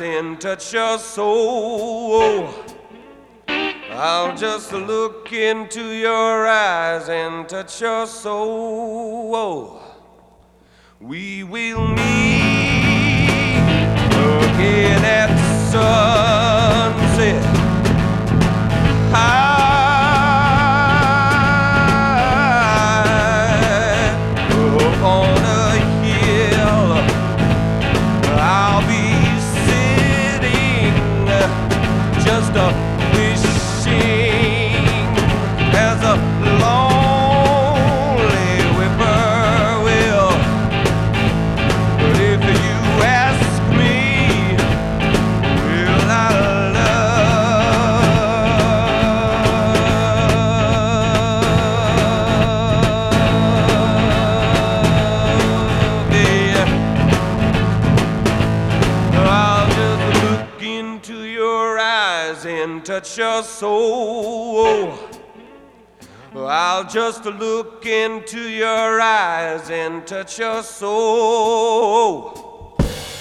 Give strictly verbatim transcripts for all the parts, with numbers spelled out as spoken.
and touch your soul. I'll just look into your eyes and touch your soul. We will meet again at sunset. High up on a hill, I'll be sitting just a wishing as a lonely whippoorwill. But if you ask me, will I love you? I'll just look into your eyes and touch your soul. I'll just look into your eyes and touch your soul.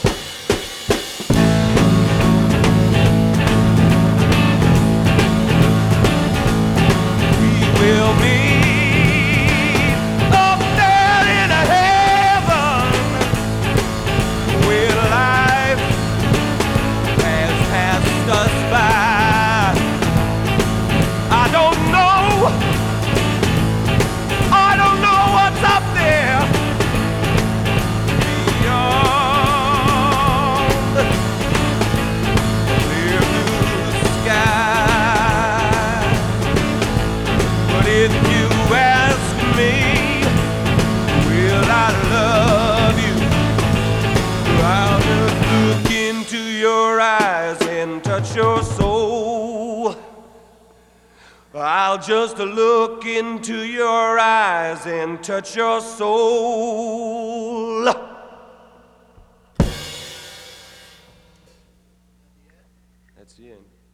We will meet up there in heaven where life has passed us by. I don't know I don't know what's up there beyond the clear blue sky. But if you ask me, will I love you? I'll just look into your eyes and touch your soul. I'll just look into your eyes and touch your soul. That's the end.